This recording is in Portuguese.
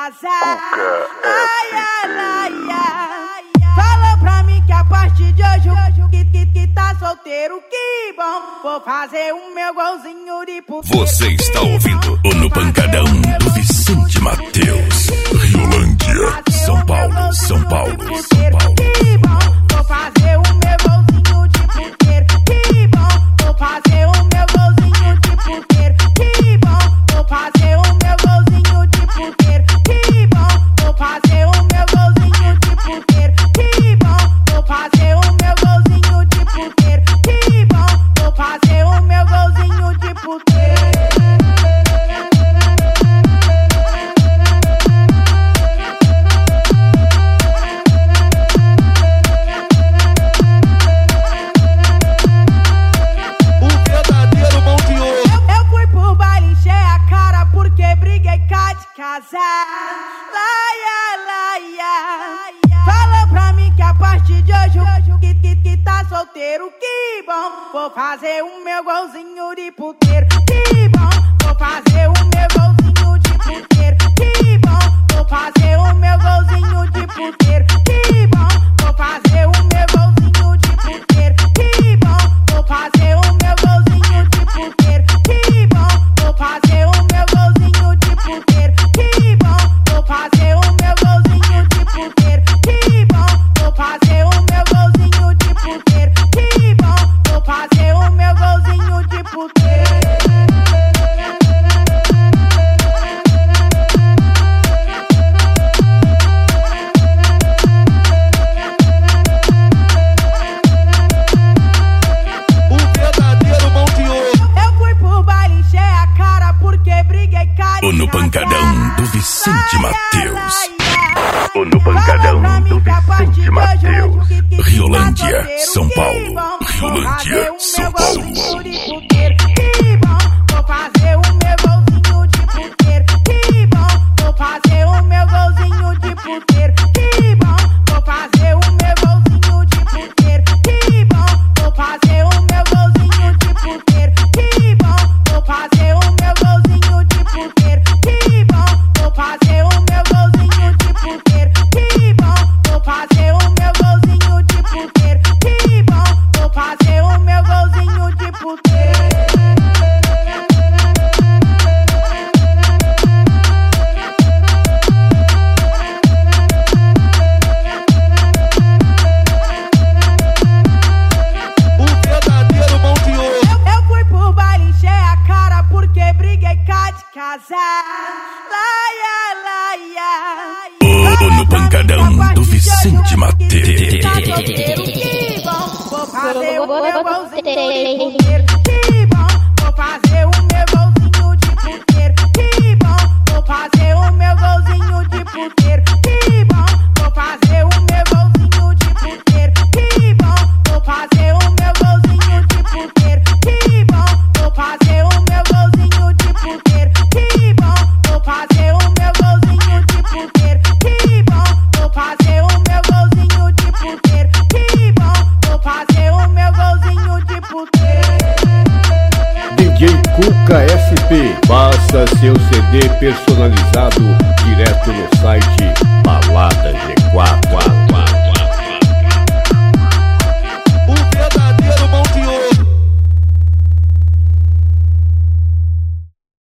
casar. Falou pra mim que a partir de hoje que tá solteiro, que bom. Vou fazer o meu golzinho de puteiro. Você está ouvindo o No Pancadão do Vicente Mateus, Riolândia, São Paulo, São Paulo, São Paulo. Que bom, vou fazer o meu golzinho de puteiro. Que bom, vou fazer o meu golzinho de puteiro. Que bom, vou fazer o meu golzinho de puteiro. Que bom, vou fazer o meu golzinho de puteiro. Que bom, vou fazer o meu golzinho de puteiro. Que bom, vou fazer o meu golzinho de puteiro. Casar, falou pra mim que a partir de hoje que tá solteiro, que bom. Vou fazer o meu golzinho de puteiro. Que bom, vou fazer o meu golzinho de puteiro. Que bom, vou fazer o meu golzinho de puteiro. Que bom, vou fazer o meu golzinho de puteiro. Que bom, vou fazer o meu golzinho de puteiro. Que bom, vou fazer o meu golzinho de puteiro. Que bom, vou fazer o meu golzinho de puteiro. Que bom, vou fazer o meu golzinho de puteiro. Que bom, vou fazer o meu golzinho de puteiro. O verdadeiro mão de ouro. Eu fui pro baile, encher a cara porque briguei caro. O No Pancadão do Vicente Mateus. O No Pancadão do Vicente Mateus, Riolândia, São Paulo, Riolândia, São Paulo. Que bom, vou fazer o meu golzinho de puteiro. Que bom, vou fazer o meu golzinho de puteiro. Que bom, vou fazer o meu golzinho de puteiro. Que bom, vou fazer o meu golzinho de puteiro. Que bom, vou fazer o meu golzinho de puteiro. Que bom, vou fazer o meu golzinho de puteiro. Que bom, vou fazer o meu golzinho de puteiro. Que bom, vou fazer o meu golzinho de puteiro. O verdadeiro mão de ouro. Eu fui pro baile, encher a cara porque briguei cá de casar. O No Pancadão do Vicente Mateus. Que bom, vou fazer o meu golzinho de puteiro. Que bom, vou fazer o meu golzinho de puteiro. Que bom, vou fazer o meu golzinho de puteiro. Que bom, vou fazer o meu golzinho de puteiro. Que bom, vou fazer o meu golzinho de puteiro. Que bom, vou fazer o meu golzinho de puteiro. Que bom, vou fazer o meu golzinho de puteiro. Que bom, vou fazer o meu golzinho de puteiro. Que bom, vou fazer o meu golzinho de puteiro. DJ Cuca SP, faça seu CD personalizado direto no site Balada G4.